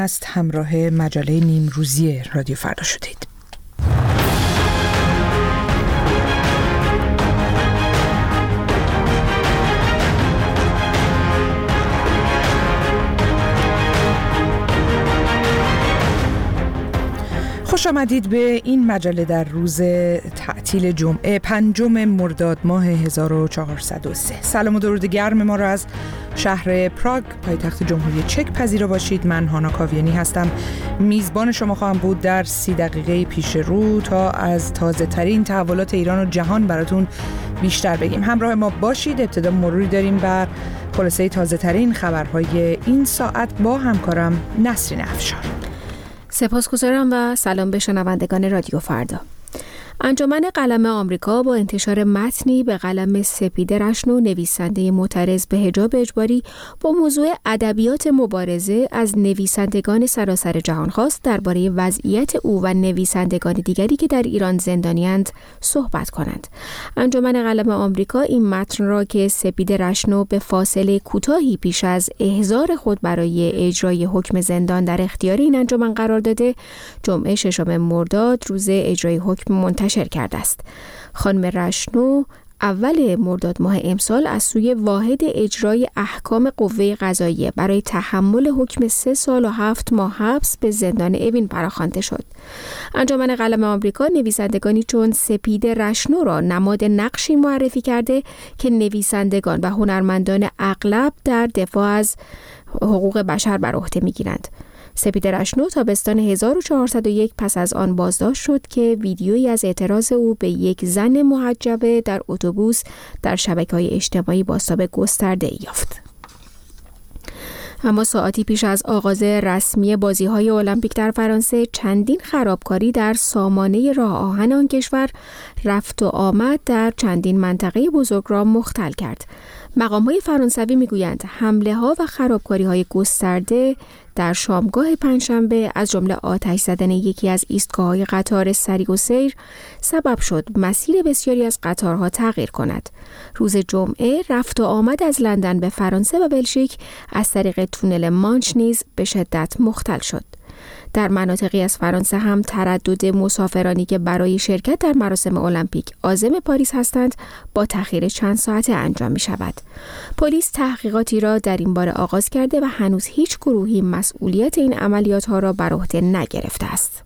است. همراه مجله نیمروزی رادیو فردا شدید. خوش آمدید به این مجله در روز تعطیل جمعه 5 مرداد ماه 1403. سلام و درود گرم ما را از شهر پراگ پایتخت جمهوری چک پذیرا باشید. من هانا کاویانی هستم، میزبان شما خواهم بود در 30 دقیقه پیش رو تا از تازه ترین تحولات ایران و جهان براتون بیشتر بگیم. همراه ما باشید. ابتدا مروری داریم بر خلاصه تازه ترین خبرهای این ساعت با همکارم نسرین افشار. سپاسگزارم و سلام به شنوندگان رادیو فردا. انجمن قلم آمریکا با انتشار متنی به قلم سپید رشنو، نویسنده معترض به حجاب اجباری، با موضوع ادبیات مبارزه از نویسندگان سراسر جهان خواست درباره وضعیت او و نویسندگان دیگری که در ایران زندانی‌اند صحبت کنند. انجمن قلم آمریکا این متن را که سپید رشنو به فاصله کوتاهی پیش از احضار خود برای اجرای حکم زندان در اختیار این انجمن قرار داده، جمعه 6 مرداد روز اجرای حکم منتشر کرده است. خانم رشنو اول مرداد ماه امسال از سوی واحد اجرای احکام قوه قضاییه برای تحمل حکم 3 سال و 7 ماه حبس به زندان اوین پراخوانده شد. انجمن قلم آمریکا نویسندگانی چون سپید رشنو را نماد نقشی معرفی کرده که نویسندگان و هنرمندان اغلب در دفاع از حقوق بشر بر عهده می‌گیرند. سپید رشنو تابستان 1401 پس از آن بازداشت شد که ویدیویی از اعتراض او به یک زن محجبه در اتوبوس در شبکه‌های اجتماعی بازتاب گسترده‌ای یافت. اما ساعتی پیش از آغاز رسمی بازی‌های المپیک در فرانسه، چندین خرابکاری در سامانه راه آهن آن کشور رفت و آمد در چندین منطقه بزرگ را مختل کرد. مقام‌های فرانسوی می‌گویند حمله‌ها و خرابکاری‌های گسترده در شامگاه پنجشنبه از جمله آتش زدن یکی از ایستگاه‌های قطار سریع السیر سبب شد مسیر بسیاری از قطارها تغییر کند. روز جمعه رفت و آمد از لندن به فرانسه و بلژیک از طریق تونل مانچ نیز به شدت مختل شد. در مناطقی از فرانسه هم تردد مسافرانی که برای شرکت در مراسم المپیک عازم پاریس هستند با تأخیر چند ساعته انجام می شود. پلیس تحقیقاتی را در این باره آغاز کرده و هنوز هیچ گروهی مسئولیت این عملیات ها را بر عهده نگرفته است.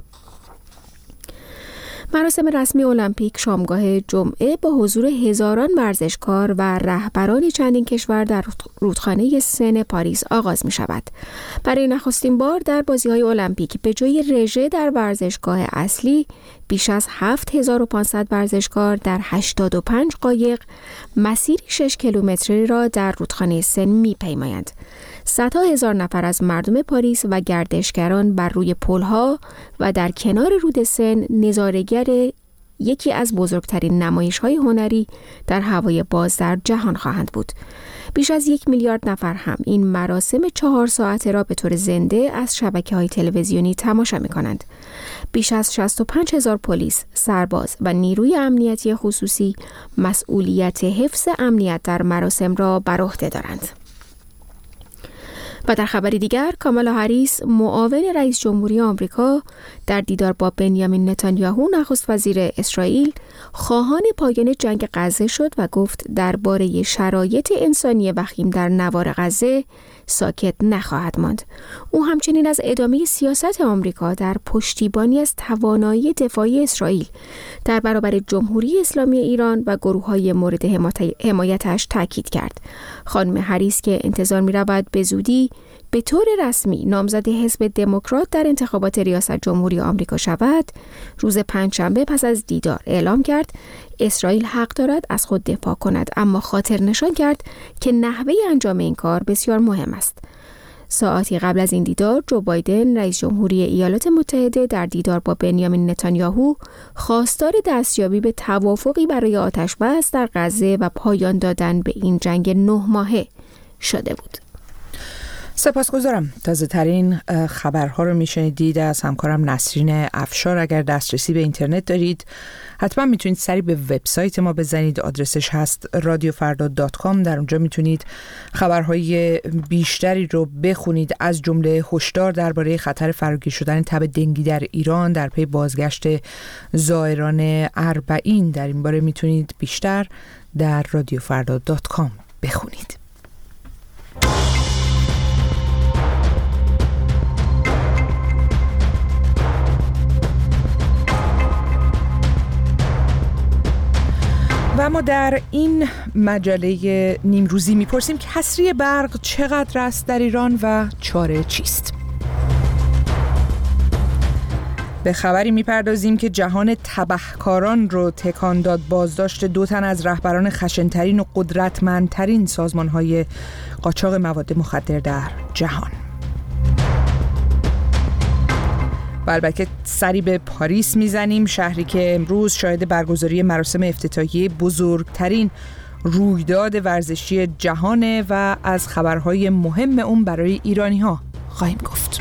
مراسم رسمی المپیک شامگاه جمعه با حضور هزاران ورزشکار و رهبران چندین کشور در رودخانه سن پاریس آغاز می شود. برای نخستین بار در بازی‌های المپیک به جای رژه در ورزشگاه اصلی، بیش از 7500 ورزشکار در 85 قایق مسیری 6 کیلومتری را در رودخانه سن می‌پیمایند. صدها هزار نفر از مردم پاریس و گردشگران بر روی پل‌ها و در کنار رود سن نظاره‌گر یکی از بزرگترین نمایش‌های هنری در هوای باز در جهان خواهند بود. بیش از 1 میلیارد نفر هم این مراسم 4 ساعته را به طور زنده از شبکه‌های تلویزیونی تماشا می‌کنند. بیش از 65,000 پلیس، سرباز و نیروی امنیتی خصوصی مسئولیت حفظ امنیت در مراسم را بر عهده دارند. و در خبری دیگر، کامالا هریس معاون رئیس جمهوری آمریکا در دیدار با بنیامین نتانیاهو نخست وزیر اسرائیل خواهان پایان جنگ غزه شد و گفت درباره شرایط انسانی وخیم در نوار غزه ساکت نخواهد ماند. او همچنین از ادامه سیاست آمریکا در پشتیبانی از توانایی دفاعی اسرائیل در برابر جمهوری اسلامی ایران و گروه‌های مورد حمایتش تاکید کرد. خانم هریس که انتظار می‌رود به زودی به طور رسمی نامزد حزب دموکرات در انتخابات ریاست جمهوری آمریکا شود، روز پنجشنبه پس از دیدار اعلام کرد اسرائیل حق دارد از خود دفاع کند، اما خاطر نشان کرد که نحوه انجام این کار بسیار مهم است. ساعتی قبل از این دیدار، جو بایدن رئیس جمهوری ایالات متحده در دیدار با بنیامین نتانیاهو خواستار دستیابی به توافقی برای آتش‌بس در غزه و پایان دادن به این جنگ 9 ماهه شده بود. سپاسگزارم. تازه ترین خبرها رو میشنیدید از همکارم نسرین افشار. اگر دسترسی به اینترنت دارید حتما میتونید سری به وبسایت ما بزنید. آدرسش هست radiofarda.com. در اونجا میتونید خبرهای بیشتری رو بخونید، از جمله هشدار درباره خطر فراگیر شدن تب دنگی در ایران در پی بازگشت زائران اربعین. در این باره میتونید بیشتر در radiofarda.com بخونید. و ما در این مجله نیمروزی میپرسیم که حصری برق چقدر است در ایران و چاره چیست؟ به خبری میپردازیم که جهان تبهکاران رو تکان داد بازداشت 2 تن از رهبران خشنترین و قدرتمندترین سازمان‌های قاچاق مواد مخدر در جهان. و البته سری به پاریس میزنیم، شهری که امروز شاهد برگزاری مراسم افتتاحیه بزرگترین رویداد ورزشی جهانه و از خبرهای مهم اون برای ایرانی‌ها خواهیم گفت.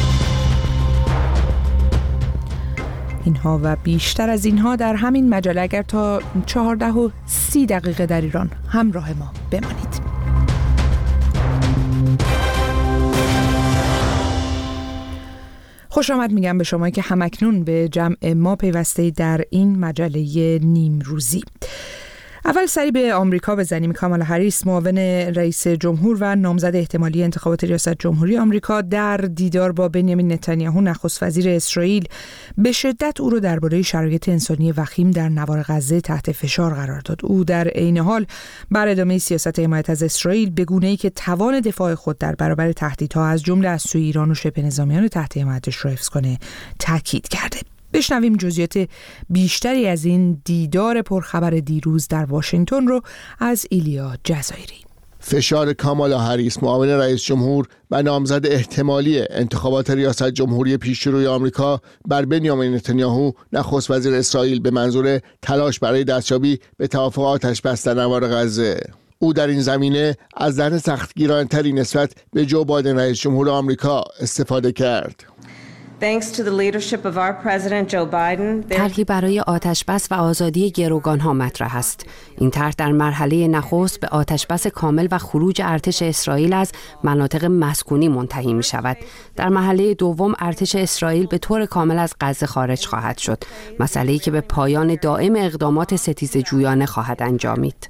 اینها و بیشتر از اینها در همین مجله. اگر تا 14:30 در ایران همراه ما بمانید. خوش آمد میگم به شما که همکنون به جمع ما پیوسته در این مجله نیمروزی. اول سری به آمریکا بزنیم. کامالا هریس، معاون رئیس جمهور و نامزد احتمالی انتخابات ریاست جمهوری آمریکا، در دیدار با بنیامین نتانیاهو نخست وزیر اسرائیل به شدت او را درباره شرایط انسانی وخیم در نوار غزه تحت فشار قرار داد. او در عین حال بر ادامه سیاست حمایت از اسرائیل به گونه‌ای که توان دفاع خود در برابر تهدیدها از جمله از سوی ایران و شبه نظامیان تحت حمایتش را حفظ کنه تاکید کرده. بشنویم جزئیات بیشتری از این دیدار پرخبر دیروز در واشنگتن رو از ایلیا جزایری. فشار کامالا هریس، معاون رئیس جمهور و نامزد احتمالی انتخابات ریاست جمهوری پیشروی آمریکا، بر بنیامین نتانیاهو نخست وزیر اسرائیل به منظور تلاش برای دستیابی به توافق آتش‌بس در نوار غزه. او در این زمینه از لحن سختگیرانه‌تری نسبت به جو بایدن رئیس جمهور آمریکا استفاده کرد. طرحی برای آتش‌بس و آزادی گروگان‌ها مطرح است. این طرح در مرحله نخست به آتش‌بس کامل و خروج ارتش اسرائیل از مناطق مسکونی منتهی می‌شود. در مرحله دوم ارتش اسرائیل به طور کامل از غزه خارج خواهد شد، مسئله‌ای که به پایان دائم اقدامات ستیزجویانه خواهد انجامید.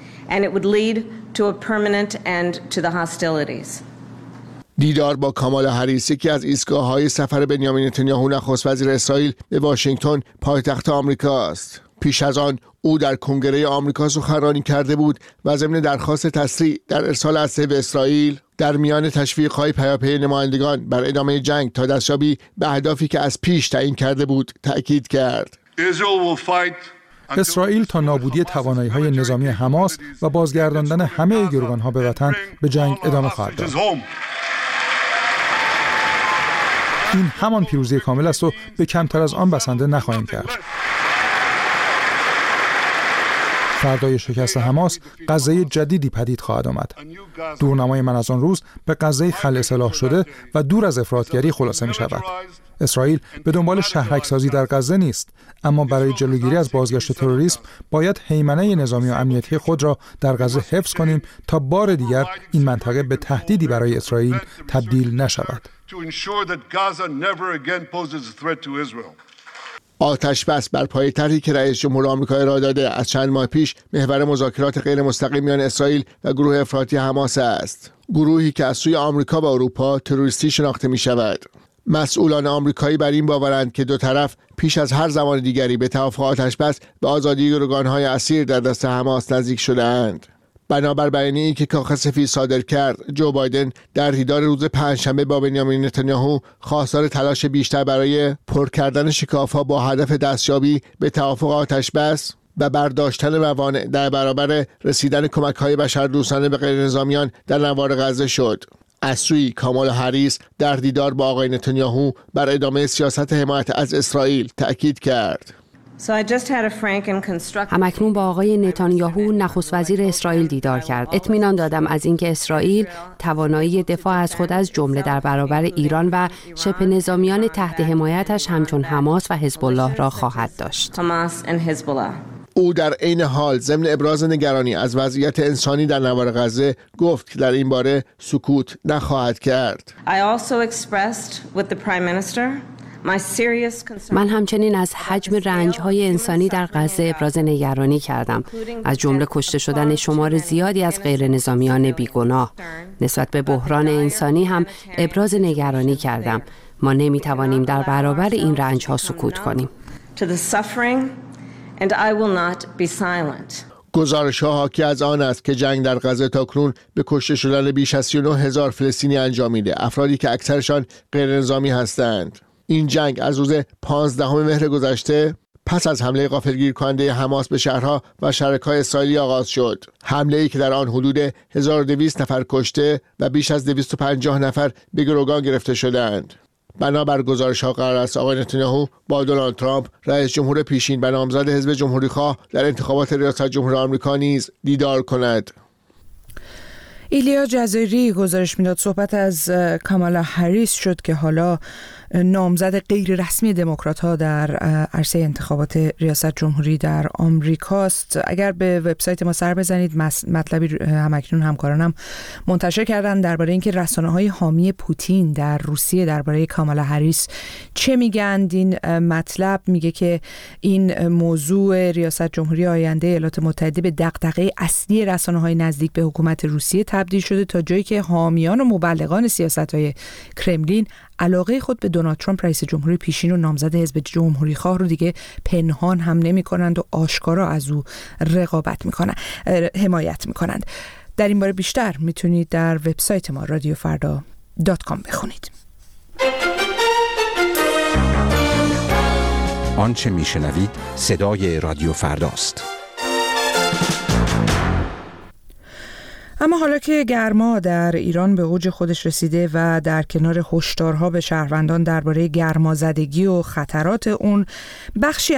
دیدار با کامالا هریس یکی از ایستگاه‌های سفر بنیامین نتانیاهو نخست وزیر اسرائیل به واشنگتن پایتخت آمریکا است. پیش از آن او در کنگره آمریکا سخنرانی کرده بود و ضمن درخواست تسریع در ارسال اسلحه به اسرائیل در میان تشویق‌های پیاپی نمایندگان بر ادامه جنگ تا دستیابی به اهدافی که از پیش تعیین کرده بود تأکید کرد. اسرائیل تا نابودی توانایی‌های نظامی حماس و بازگرداندن همه گروگان‌ها به وطن به جنگ ادامه خواهد داد. این همان پیروزی کامل است و به کمتر از آن بسنده نخواهیم کرد. فردای شکست حماس، غزه جدیدی پدید خواهد آمد. دورنمای من از آن روز به غزه خلع اصلاح شده و دور از افراطگری خلاصه می شود. اسرائیل به دنبال شهرک‌سازی در غزه نیست، اما برای جلوگیری از بازگشت تروریسم باید هیمنه نظامی و امنیتی خود را در غزه حفظ کنیم تا بار دیگر این منطقه به تهدیدی برای اسرائیل تبدیل نشود. آتش‌بس بر پای طرحی که رئیس جمهور آمریکا ارائه داده از چند ماه پیش محور مذاکرات غیر مستقیم میان اسرائیل و گروه افراطی حماس است. گروهی که از سوی آمریکا و اروپا تروریستی شناخته می شود. مسئولان آمریکایی بر این باورند که دو طرف پیش از هر زمان دیگری به توافق آتش‌بس به آزادی گروگان‌های اسیر در دست حماس نزدیک شده‌اند. بنابر بیانیه‌ای که کاخ سفید صادر کرد، جو بایدن در دیدار روز پنجشنبه با بنیامین نتانیاهو خواستار تلاش بیشتر برای پر کردن شکاف‌ها با هدف دستیابی به توافق آتش‌بس و برداشتن موانع در برابر رسیدن کمک‌های بشردوستانه به غیرنظامیان در نوار غزه شد. از سوی کامالا هریس در دیدار با آقای نتانیاهو بر ادامه سیاست حمایت از اسرائیل تأکید کرد. همکنون با آقای نتانیاهو نخست وزیر اسرائیل دیدار کرد. اطمینان دادم از اینکه اسرائیل توانایی دفاع از خود از جمله در برابر ایران و شبه نظامیان تحت حمایتش همچون حماس و حزب الله را خواهد داشت. او در عین حال ضمن ابراز نگرانی از وضعیت انسانی در نوار غزه گفت که در این باره سکوت نخواهد کرد. من همچنین از حجم رنج‌های انسانی در غزه ابراز نگرانی کردم، از جمله کشته شدن شمار زیادی از غیر نظامیان بیگناه. نسبت به بحران انسانی هم ابراز نگرانی کردم. ما نمی‌توانیم در برابر این رنج‌ها سکوت کنیم. گزارش‌ها حاکی از آن است که جنگ در غزه تاکنون به کشته شدن بیش از 39,000 فلسطینی انجامیده، افرادی که اکثرشان غیر نظامی هستند. این جنگ از روز 15 مهر گذشته پس از حمله غافلگیر کننده حماس به شهرها و شرکای اسرائیلی آغاز شد. حمله‌ای که در آن حدود 1200 نفر کشته و بیش از 250 نفر به گروگان گرفته شدند. بنابر گزارش‌ها قرار است آقای نتانیاهو با دونالد ترامپ رئیس جمهور پیشین و نامزد حزب جمهوری‌خواه در انتخابات ریاست جمهوری آمریکا نیز دیدار کند. ایلیا جزایری گزارش میداد صحبت از کامالا هریس شد که حالا نامزد غیر رسمی دموکرات‌ها در عرصه انتخابات ریاست جمهوری در آمریکاست. اگر به وبسایت ما سر بزنید مطلبی همکنون همکارانم منتشر کردن درباره اینکه رسانه‌های حامی پوتین در روسیه درباره کامالا هریس چه میگن. این مطلب میگه که این موضوع ریاست جمهوری آینده ایالات متحده به دغدغه اصلی رسانه‌های نزدیک به حکومت روسیه تبدیل شده، تا جایی که حامیان و مبلغان سیاست‌های کرملین علاقه خود به دونالد ترامپ رئیس جمهوری پیشین و نامزد حزب جمهوری خواه رو دیگه پنهان هم نمی کنند و آشکارا از او حمایت می کنند. در این باره بیشتر میتونید در وبسایت ما radiofarda.com بخونید. آنچه میشنوید صدای رادیو فرداست. اما حالا که گرما در ایران به اوج خودش رسیده و در کنار هشدارها به شهروندان درباره گرمازدگی و خطرات اون، بخش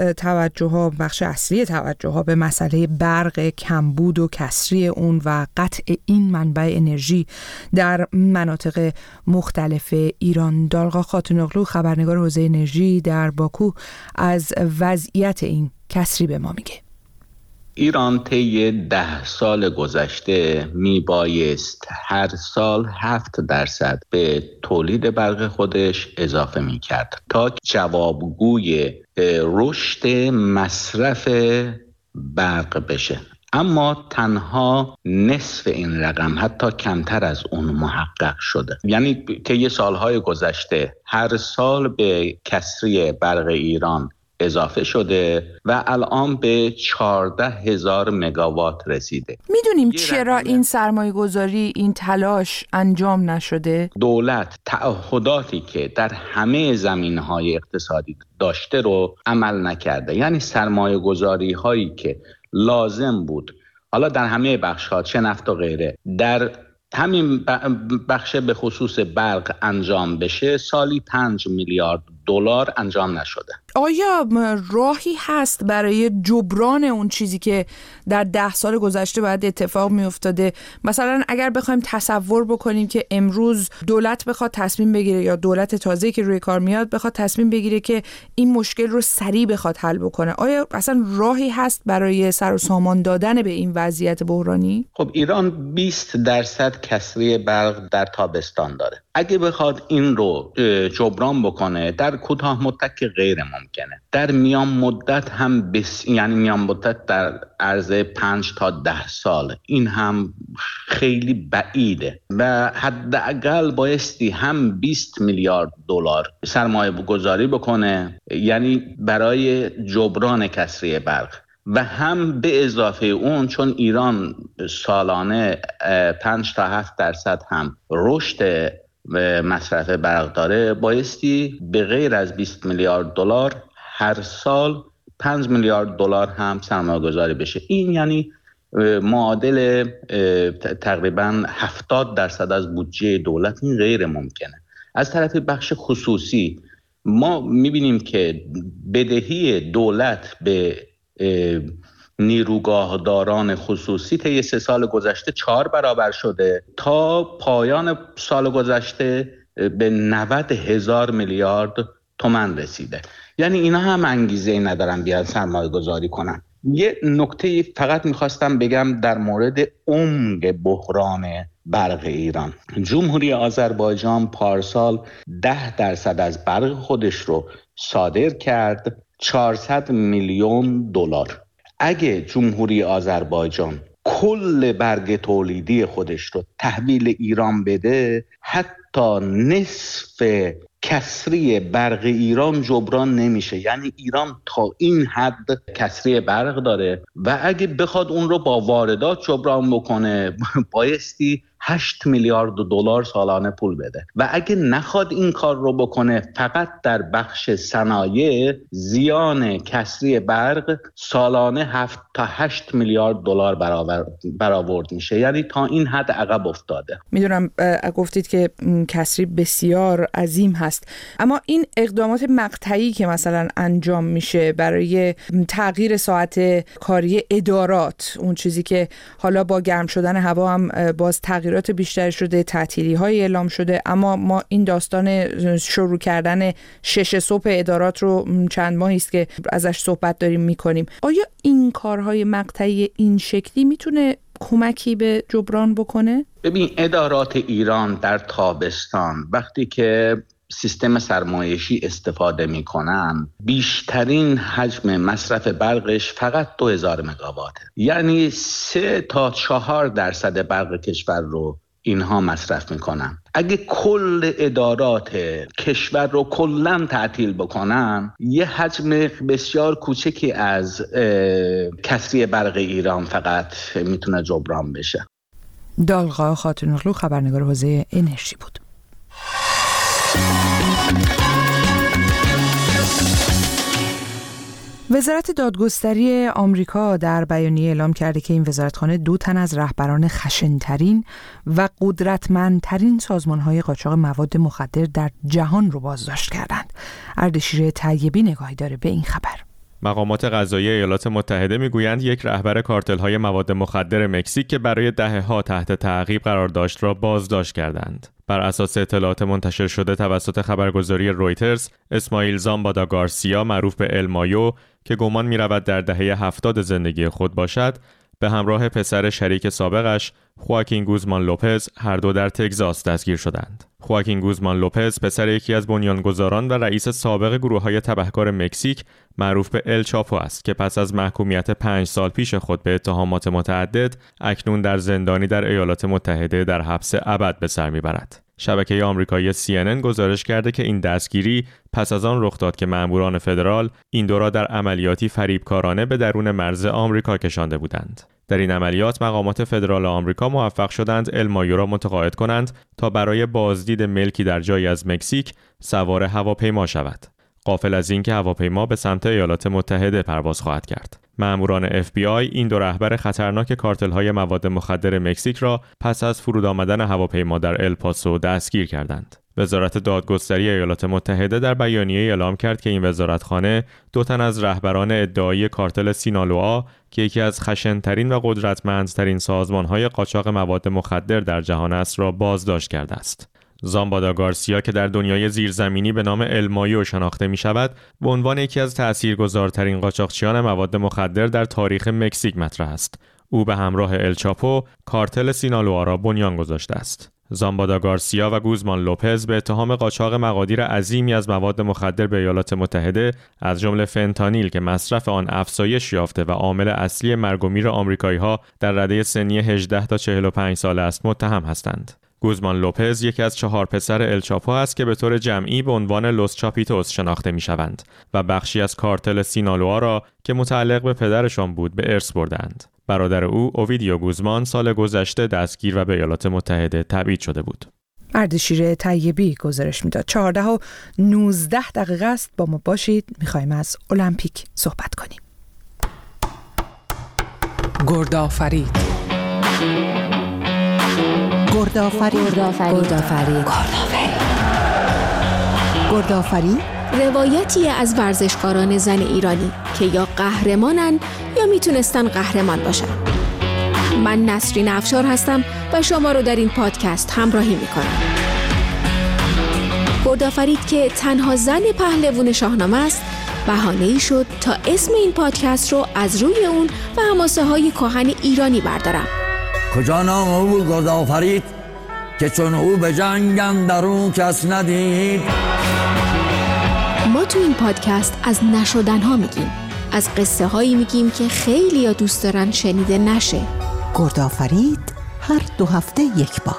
اصلی توجه‌ها به مسئله برق، کمبود و کسری اون و قطع این منبع انرژی در مناطق مختلف ایران. دالغا خاتونوغلو خبرنگار حوزه انرژی در باکو از وضعیت این کسری به ما میگه. ایران طی 10 سال گذشته میبایست هر سال 7% به تولید برق خودش اضافه میکرد تا جوابگوی رشد مصرف برق بشه. اما تنها نصف این رقم، حتی کمتر از اون محقق شده. یعنی طی سالهای گذشته هر سال به کسری برق ایران اضافه شده و الان به 14,000 مگاوات رسیده. میدونیم چرا این سرمایه گذاری، این تلاش انجام نشده؟ دولت تعهداتی که در همه زمینهای اقتصادی داشته رو عمل نکرده. یعنی سرمایه گذاری هایی که لازم بود، حالا در همه بخش ها، چه نفت و غیره، در همین بخش به خصوص برق انجام بشه، سالی 5 میلیارد دلار انجام نشده. آیا راهی هست برای جبران اون چیزی که در 10 سال گذشته باید اتفاق می افتاده؟ مثلا اگر بخوایم تصور بکنیم که امروز دولت بخواد تصمیم بگیره، یا دولت تازه‌ای که روی کار میاد بخواد تصمیم بگیره که این مشکل رو سریع بخواد حل بکنه، آیا اصلا راهی هست برای سر و سامان دادن به این وضعیت بحرانی؟ خب ایران 20% کسری برق در تابستان داره. اگه بخواد این رو جبران بکنه در کوتاه مدت که غیر ممکنه، در میان مدت هم یعنی میان مدت در عرض 5 تا 10 سال این هم خیلی بعیده و حداقل بایستی هم 20 میلیارد دلار سرمایه گذاری بکنه، یعنی برای جبران کسری برق، و هم به اضافه اون چون ایران سالانه 5 تا 7% هم رشد مصرف برق داره، بایستی به غیر از 20 میلیارد دلار هر سال 5 میلیارد دلار هم سرمایه گذاری بشه. این یعنی معادل تقریبا 70% از بودجه دولت. این غیر ممکنه. از طرف بخش خصوصی ما میبینیم که بدهی دولت به نیروگاهداران خصوصی طی 3 سال گذشته 4 برابر شده، تا پایان سال گذشته به 90,000 میلیارد تومان رسیده. یعنی اینا هم انگیزه ندارن بیان سرمایه گذاری کنن. یه نکته فقط میخواستم بگم در مورد عمق بحران برق ایران. جمهوری آذربایجان پارسال 10% از برق خودش رو صادر کرد، 400 میلیون دلار. اگه جمهوری آذربایجان کل برق تولیدی خودش رو تحویل ایران بده، حتی نصف کسری برق ایران جبران نمیشه. یعنی ایران تا این حد کسری برق داره و اگه بخواد اون رو با واردات جبران بکنه بایستی 8 میلیارد دلار سالانه پول بده و اگه نخواد این کار رو بکنه، فقط در بخش صنایع زیان کسری برق سالانه 7 تا 8 میلیارد دلار برآورد میشه. یعنی تا این حد عقب افتاده. میدونم گفتید که کسری بسیار عظیم هست، اما این اقدامات مقطعی که مثلا انجام میشه برای تغییر ساعت کاری ادارات، اون چیزی که حالا با گرم شدن هوا هم باز تغییرات بیشتر شده، تعطیلی‌های اعلام شده، اما ما این داستان شروع کردن 6 صبح ادارات رو چند ماهی است که ازش صحبت داریم میکنیم. آیا این کارهای مقطعی این شکلی میتونه کمکی به جبران بکنه؟ ببین، ادارات ایران در تابستان وقتی که سیستم سرمایشی استفاده میکنن، بیشترین حجم مصرف برقش فقط 2000 مگاواته. یعنی 3 تا 4% برق کشور رو اینها مصرف میکنن. اگه کل ادارات کشور رو کلاً تعطیل بکنن، یه حجم بسیار کوچکی از کسری برق ایران فقط میتونه جبران بشه. دالغا خاتونوغلو، خبرنگار حوزه انرژی بود. وزارت دادگستری آمریکا در بیانیه اعلام کرده که این وزارتخانه 2 تن از رهبران خشن‌ترین و قدرتمندترین سازمان‌های قاچاق مواد مخدر در جهان رو بازداشت کردند. اردشیر طیبی نگاهی داره به این خبر. مقامات قضایی ایالات متحده میگویند یک رهبر کارتل‌های مواد مخدر مکزیک که برای دهه‌ها تحت تعقیب قرار داشت را بازداشت کردند. بر اساس اطلاعات منتشر شده توسط خبرگزاری رویترز، اسماعیل زامبادا گارسیا معروف به المایو که گمان می‌رود در دهه 70 زندگی خود باشد، به همراه پسر شریک سابقش خواکین گوزمان لوپز هر دو در تگزاس دستگیر شدند. خواکین گوزمان لوپز پسر یکی از بنیانگذاران و رئیس سابق گروه‌های تبهکار مکزیک معروف به ال چاپو است که پس از محکومیت 5 سال پیش خود به اتهامات متعدد اکنون در زندانی در ایالات متحده در حبس ابد به سر میبرد. شبکه آمریکایی CNN گزارش کرده که این دستگیری پس از آن رخ داد که مأموران فدرال این دو را در عملیاتی فریبکارانه به درون مرز آمریکا کشانده بودند. در این عملیات مقامات فدرال آمریکا موفق شدند المایو را متقاعد کنند تا برای بازدید ملکی در جایی از مکزیک سوار هواپیما شود. غافل از اینکه هواپیما به سمت ایالات متحده پرواز خواهد کرد. مأموران FBI این دو رهبر خطرناک کارتل‌های مواد مخدر مکزیک را پس از فرود آمدن هواپیما در الپاسو دستگیر کردند. وزارت دادگستری ایالات متحده در بیانیه اعلام کرد که این وزارتخانه 2 تن از رهبران ادعایی کارتل سینالوآ که یکی از خشن‌ترین و قدرتمندترین سازمان‌های قاچاق مواد مخدر در جهان است را بازداشت کرده است. زامبادا گارسیا که در دنیای زیرزمینی به نام المایو شناخته می شود، به عنوان یکی از تأثیرگذارترین قاچاقچیان مواد مخدر در تاریخ مکزیک مطرح است. او به همراه ال چاپو کارتل سینالوآ را بنیان گذاشته است. زامبادا گارسیا و گوزمان لوپز به اتهام قاچاق مقادیر عظیمی از مواد مخدر به ایالات متحده از جمله فنتانیل که مصرف آن افزایش یافته و عامل اصلی مرگ و میر آمریکایی‌ها در رده سنی 18 تا 45 ساله است متهم هستند. گوزمان لوپز یکی از 4 پسر ال چاپو است که به طور جمعی به عنوان لوس چاپیتوس شناخته می‌شوند و بخشی از کارتل سینالوآ را که متعلق به پدرشان بود به ارث بردند. برادر او اوویدیو گوزمان سال گذشته دستگیر و به ایالات متحده تبعید شده بود. اردشیر طیبی گزارش میداد. 14:19 است. با ما باشید. می‌خوایم از المپیک صحبت کنیم. گردآفرید. گردآفرید روایتی از ورزشکاران زن ایرانی که یا قهرمانن یا میتونستن قهرمان باشن. من نسرین افشار هستم و شما رو در این پادکست همراهی میکنم. گردآفرید که تنها زن پهلوان شاهنامه است، بهانه‌ای شد تا اسم این پادکست رو از روی اون و حماسه های کهن ایرانی بردارم. کجا نام او گردآفرید که چون او به جنگ اندرون کس ندید. ما تو این پادکست از نشدن‌ها میگیم، از قصه هایی میگیم که خیلی ها دوست دارن شنیده نشه. گردآفرید هر 2 هفته یک بار.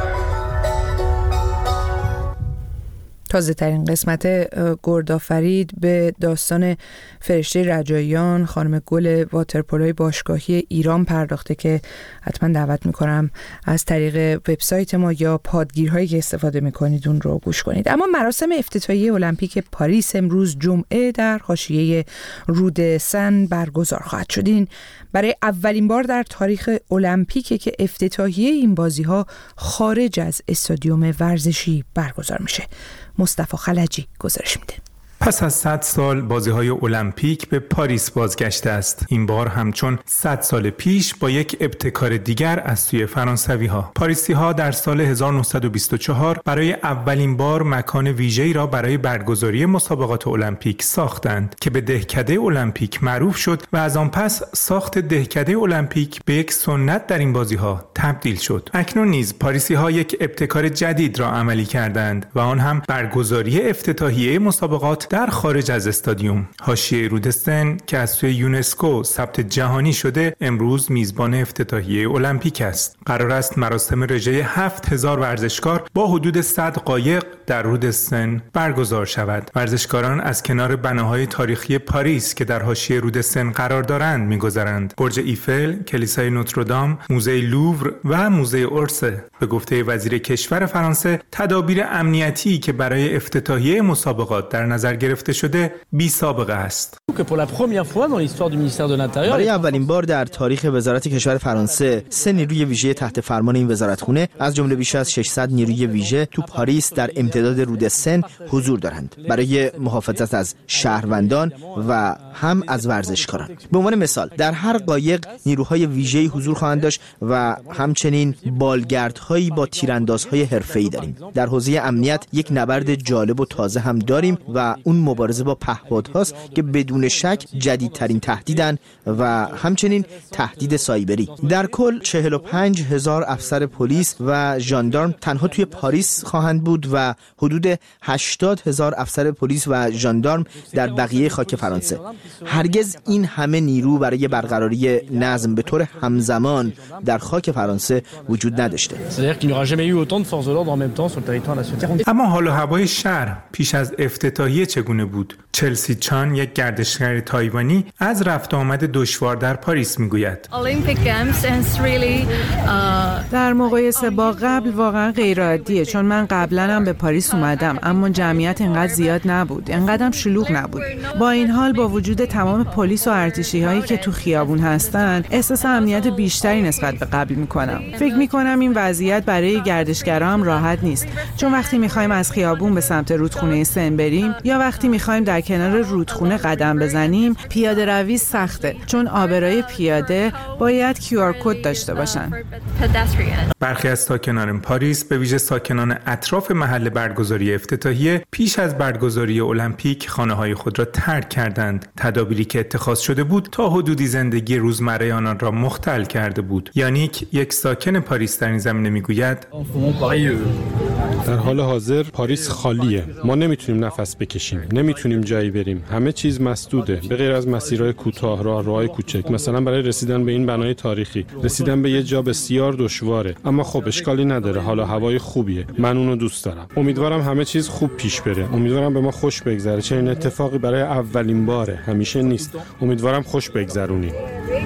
تازه ترین قسمت گردآفرید به داستان فرشته رجاییان، خانم گل واترپولوی باشگاهی ایران پرداخته که حتما دعوت میکنم از طریق وبسایت ما یا پادگیرهایی که استفاده میکنید اون رو گوش کنید. اما مراسم افتتاحیه المپیک پاریس امروز جمعه در حاشیه رود سن برگزار خواهد شد. این برای اولین بار در تاریخ المپیکه که افتتاحیه این بازی‌ها خارج از استادیوم ورزشی برگزار میشه. مصطفی خلجی گزارش میده. پس از 100 سال بازی‌های المپیک به پاریس بازگشته است. این بار همچون 100 سال پیش با یک ابتکار دیگر از سوی فرانسوی‌ها. پاریسی‌ها در سال 1924 برای اولین بار مکان ویژه‌ای را برای برگزاری مسابقات المپیک ساختند که به دهکده المپیک معروف شد و از آن پس ساخت دهکده المپیک به یک سنت در این بازی‌ها تبدیل شد. اکنون نیز پاریسی‌ها یک ابتکار جدید را عملی کردند و آن هم برگزاری افتتاحیه مسابقات در خارج از استادیوم. حاشیه رود سن که از سوی یونسکو ثبت جهانی شده امروز میزبان افتتاحیه المپیک است. قرار است مراسم رژه 7000 ورزشکار با حدود 100 قایق در رود سن برگزار شود. ورزشکاران از کنار بناهای تاریخی پاریس که در حاشیه رود سن قرار دارند می‌گذرند. برج ایفل، کلیسای نوتردام، موزه لوور و موزه اورسه. به گفته وزیر کشور فرانسه، تدابیر امنیتی که برای افتتاحیه مسابقات در نظر گرفته شده بی سابقه است. برای اولین بار در تاریخ وزارت کشور فرانسه 3 نیروی ویژه تحت فرمان این وزارتخونه از جمله بیش از 600 نیروی ویژه تو پاریس در امتداد رود سن حضور دارند برای محافظت از شهروندان و هم از ورزشکاران. به عنوان مثال در هر قایق نیروهای ویژه‌ای حضور خواهند داشت و همچنین بالگردهایی با تیراندازهای حرفه‌ای داریم. در حوزه امنیت یک نبرد جالب و تازه هم داریم و اون مبارزه با پهپادهاست که بدون شک جدیدترین تهدیدن و همچنین تهدید سایبری. در کل 45000 افسر پلیس و ژاندارم تنها توی پاریس خواهند بود و حدود 80000 افسر پلیس و ژاندارم در بقیه خاک فرانسه. هرگز این همه نیرو برای برقراری نظم به طور همزمان در خاک فرانسه وجود نداشته. اما حال و هوای شهر پیش از افتتاحیه چگونه بود؟ چلسی چان، یک گردشگر تایوانی، از رفت آمد دشوار در پاریس میگوید. در مقایسه با قبل واقعا غیرعادیه، چون من قبلا هم به پاریس اومدم اما جمعیت اینقدر زیاد نبود، اینقدر هم شلوغ نبود. با این حال با وجود تمام پلیس و ارتشی هایی که تو خیابون هستن احساس امنیت بیشتری نسبت به قبل میکنم. فکر میکنم این وضعیت برای گردشگران هم راحت نیست، چون وقتی میخوایم از خیابون به سمت رودخونه سن بریم یا وقتی میخوایم در کنار رودخونه قدم بزنیم پیاده روی سخته، چون آبرای پیاده باید QR کد داشته باشن. برخی از ساکنان پاریس به ویژه ساکنان اطراف محل برگزاری افتتاحیه پیش از برگزاری المپیک خانه‌های خود را ترک کردند. تدابیری که اتخاذ شده بود تا حدودی زندگی روزمره آنان را مختل کرده بود. یانیک، یک ساکن پاریس در این زمینه میگوید: در حال حاضر پاریس خالیه. ما نمیتونیم نفس بکشیم، نمیتونیم جایی بریم. همه چیز مسدوده به غیر از مسیرهای کوتاه، راههای کوچک. مثلا برای رسیدن به این بنای تاریخی، رسیدن به یه جا بسیار دشواره. اما خب اشکالی نداره، حالا هوای خوبیه. من اونو دوست دارم. امیدوارم همه چیز خوب پیش بره. امیدوارم به ما خوش بگذره. چنین اتفاقی برای اولین باره، همیشه نیست. امیدوارم خوش بگذرونیم.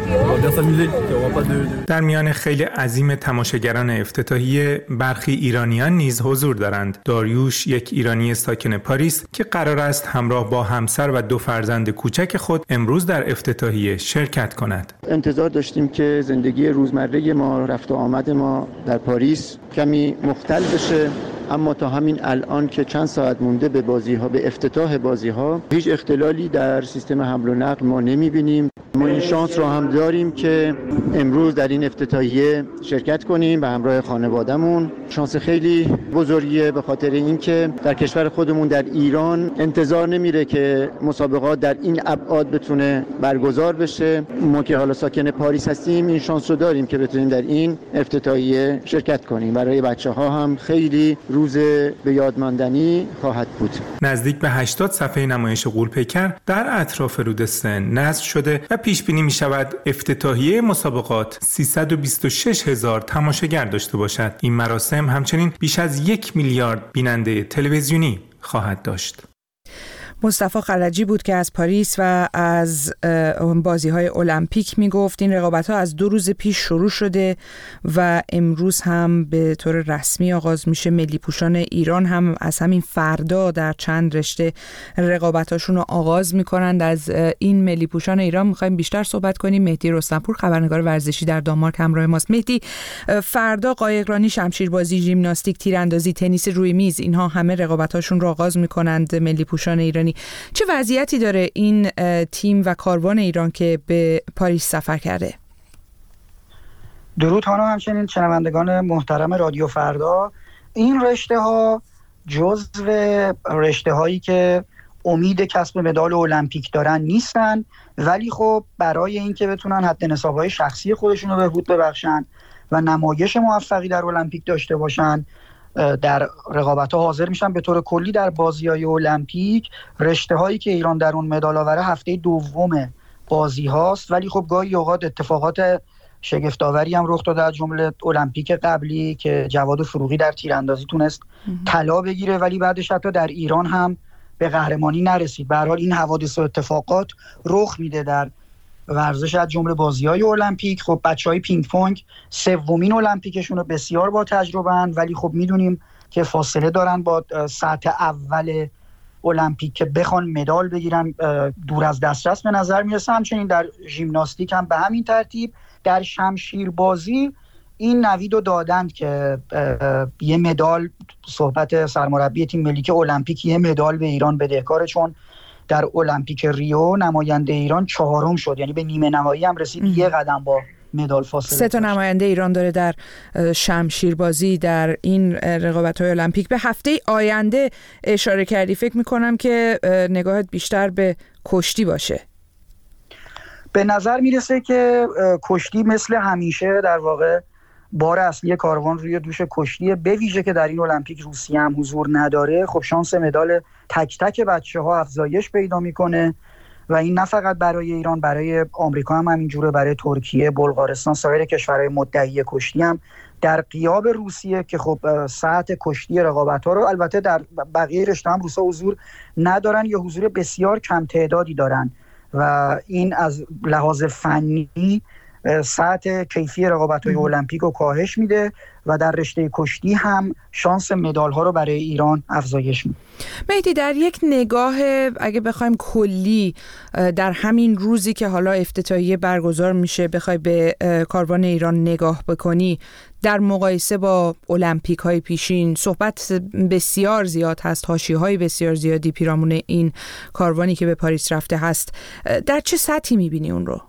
در میان خیلی عظیم تماشاگران افتتاحیه برخی ایرانیان نیز حضور دارند. داریوش یک ایرانی ساکن پاریس که قرار است همراه با همسر و 2 فرزند کوچک خود امروز در افتتاحیه شرکت کند. انتظار داشتیم که زندگی روزمره ما، رفت و آمد ما در پاریس کمی مختل بشه، اما تا همین الان که چند ساعت مونده به بازی‌ها، به افتتاح بازی‌ها، هیچ اختلالی در سیستم حمل و نقل ما نمی‌بینیم. ما این شانس رو هم داریم که امروز در این افتتاحیه شرکت کنیم به همراه خانواده‌مون. شانس خیلی بزرگیه به خاطر اینکه در کشور خودمون در ایران انتظار نمیره که مسابقات در این ابعاد بتونه برگزار بشه. ما که حالا ساکن پاریس هستیم این شانس رو داریم که بتونیم در این افتتاحیه شرکت کنیم. برای بچه‌ها هم خیلی روز به یاد ماندنی خواهد بود. نزدیک به 80 صفحه نمایش غول‌پیکر در اطراف رود سن نصب شده و پیش بینی می شود افتتاحیه مسابقات 326,000 تماشاگر داشته باشد. این مراسم همچنین بیش از 1 میلیارد بیننده تلویزیونی خواهد داشت. مصطفی خلجی بود که از پاریس و از بازی‌های المپیک میگفت. این رقابت‌ها از 2 روز پیش شروع شده و امروز هم به طور رسمی آغاز میشه. ملی پوشان ایران هم از همین فردا در چند رشته رقابتاشون رو آغاز میکنند. از این ملی پوشان ایران میخوایم بیشتر صحبت کنیم. مهدی رستمپور خبرنگار ورزشی در دانمارک همراه ماست. مهدی، فردا قایقرانی، شمشیربازی، ژیمناستیک، تیراندازی، تنیس روی میز، اینها همه رقابتاشون رو آغاز میکنند. ملی پوشان ایرانی چه وضعیتی داره این تیم و کاروان ایران که به پاریس سفر کرده؟ درود خانم، همچنین شنوندگان محترم رادیو فردا. این رشته ها جزو رشته هایی که امید کسب مدال المپیک دارن نیستن، ولی خب برای اینکه بتونن حد نصاب‌های شخصی خودشون رو بهبود ببخشن و نمایش موفقی در المپیک داشته باشن، در رقابت‌ها حاضر میشن. به طور کلی در بازی‌های المپیک رشته‌هایی که ایران در اون مدال آوره هفته دوم بازی هاست، ولی خب گاهی اوقات اتفاقات شگفت‌آوری هم رخ داده، از جمله المپیک قبلی که جواد فروغی در تیراندازی تونست طلا بگیره ولی بعدش حتی در ایران هم به قهرمانی نرسید. به هر حال این حوادث و اتفاقات رخ میده در ورزش از جمله بازی‌های المپیک. خب بچه‌های پینگ پونگ 3مین المپیکشون رو بسیار با تجربه اند، ولی خب میدونیم که فاصله دارن با سطح اول المپیک که بخوان مدال بگیرن، دور از دسترس به نظر میرسه. همچنین در ژیمناستیک هم به همین ترتیب. در شمشیربازی این نوید رو دادند که یه مدال، صحبت سرمربی تیم ملی که المپیک یه مدال به ایران بدهکاره، چون در المپیک ریو نماینده ایران 4م شد، یعنی به نیمه نهایی هم رسید، یه قدم با مدال فاصله. 3 تا نماینده ایران داره در شمشیربازی در این رقابت‌های المپیک. به هفته آینده اشاره کردی، فکر می‌کنم که نگاهت بیشتر به کشتی باشه. به نظر میرسه که کشتی مثل همیشه در واقع بار اصلی کاروان روی دوش کشتیه، به ویژه که در این المپیک روسیه هم حضور نداره. خب شانس مدال تک تک بچه‌ها افزایش پیدا میکنه و این نه فقط برای ایران، برای آمریکا هم همینجوره، برای ترکیه، بلغارستان، سایر کشورهای مدعی کشتی هم در غیاب روسیه که خب ساعت کشتی رقابت‌ها رو، البته در بقیه رشته هم روسا حضور ندارن یا حضور بسیار کم تعدادی دارن و این از لحاظ فنی سطح کیفی رقابت‌های المپیک رو کاهش میده و در رشته کشتی هم شانس مدال‌ها رو برای ایران افزایش میده. مهدی، در یک نگاه اگه بخوایم کلی در همین روزی که حالا افتتاحیه برگزار میشه بخوای به کاروان ایران نگاه بکنی، در مقایسه با المپیک‌های پیشین صحبت بسیار زیاد هست، حاشیه‌های بسیار زیادی پیرامون این کاروانی که به پاریس رفته هست. در چه سطحی می‌بینی اون رو؟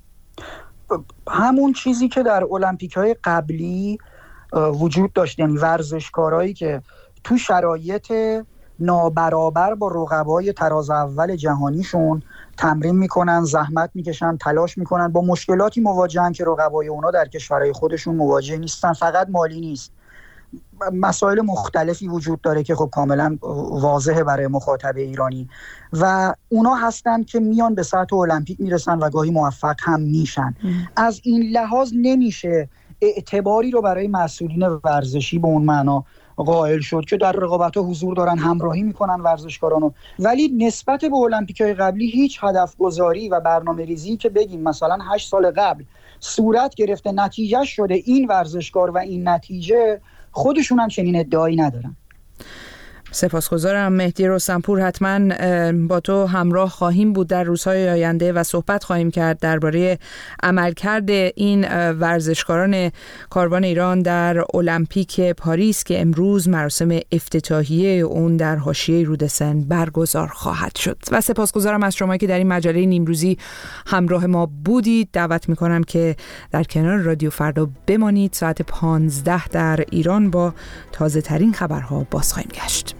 همون چیزی که در المپیک‌های قبلی وجود داشت، یعنی ورزشکارایی که تو شرایط نابرابر با رقبای تراز اول جهانیشون تمرین میکنن، زحمت میکشن، تلاش میکنن، با مشکلاتی مواجهن که رقبای اونا در کشورهای خودشون مواجه نیستن. فقط مالی نیست، مسائل مختلفی وجود داره که خب کاملا واضحه برای مخاطب ایرانی و اونا هستن که میان به سطح المپیک میرسن و گاهی موفق هم میشن. از این لحاظ نمیشه اعتباری رو برای مسئولین ورزشی به اون معنا قائل شد که در رقابت‌ها حضور دارن، همراهی میکنن ورزشکارانو، ولی نسبت به المپیک‌های قبلی هیچ هدف گذاری و برنامه‌ریزی که بگیم مثلا 8 سال قبل صورت گرفته نتیجه شده این ورزشکار و این نتیجه، خودشون هم چنین ادعایی ندارن. سپاسگزارم. مهدی رستمپور، حتما با تو همراه خواهیم بود در روزهای آینده و صحبت خواهیم کرد درباره عملکرد این ورزشکاران کاروان ایران در المپیک پاریس که امروز مراسم افتتاحیه اون در حاشیه رود سن برگزار خواهد شد. و سپاسگزارم از شما که در این مجله نیمروزی همراه ما بودید. دعوت میکنم که در کنار رادیو فردا بمانید. ساعت 15 در ایران با تازه ترین خبرها باز خواهیم گشت.